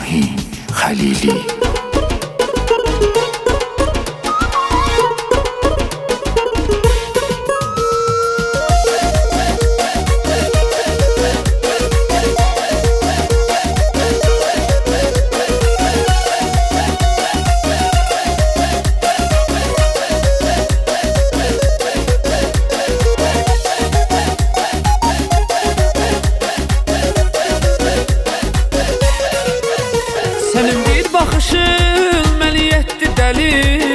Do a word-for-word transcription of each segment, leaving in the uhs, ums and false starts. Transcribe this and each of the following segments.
İbrahim Halili. Senin bir bakışın məni etdi dəli.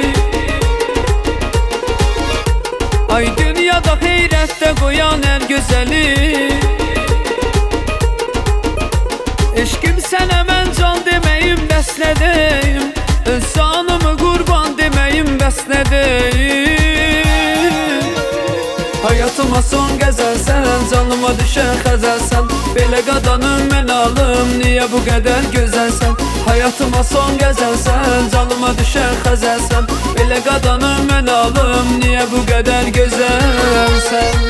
Ay dünyada heyrətdə qoyan ən gözəli. Eşkim sənə mən can deməyim bəs nə deyim, öz canımı qurban deməyim bəs nə deyim. Hayatıma son gəzəlsən, canıma düşən xəzəlsən. Belə qadanım mən alım, niyə bu qədər gözəlsən? Hayatıma son gəzəlsən, canıma düşən xəzəlsən. Belə qadanım mən alım, niyə bu qədər gözəlsən?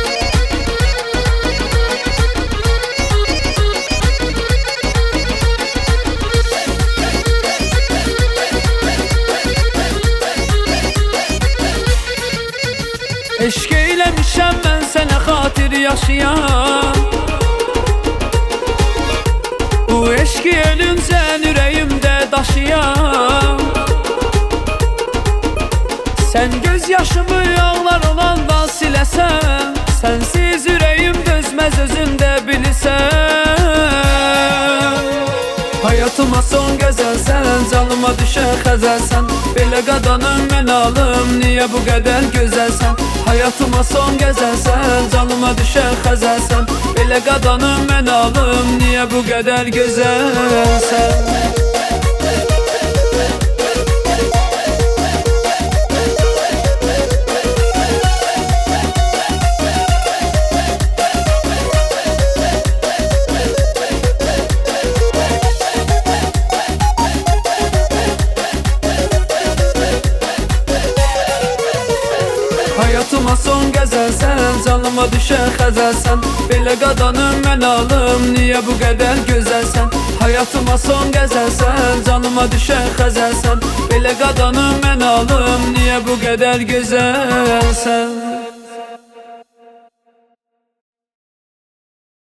Eşq eyləmişəm mən sənə xatir yaşayan. Bu eşqi ölüncən ürəyimdə daşıyan. Sən göz yaşımı ağlar olanda siləsən. Sənsiz ürəyim dözməz özün də bilirsən. Hayatıma son gözəlsən, canıma düşən xəzəlsən. Belə qadanım mən alım, niyə bu qədər gözəlsən? Hayatıma son gəzəlsən, canıma düşən xəzəlsən. Belə qadanım mən alım, niyə bu qədər gözəlsən? Hayatıma son gəzəlsən, canıma düşən xəzəlsən. Belə qadanım mən alım, niyə bu qədər gözəlsən? Hayatıma son gəzəlsən, canıma düşən xəzəlsən. Belə qadanım mən alım, niyə bu qədər gözəlsən?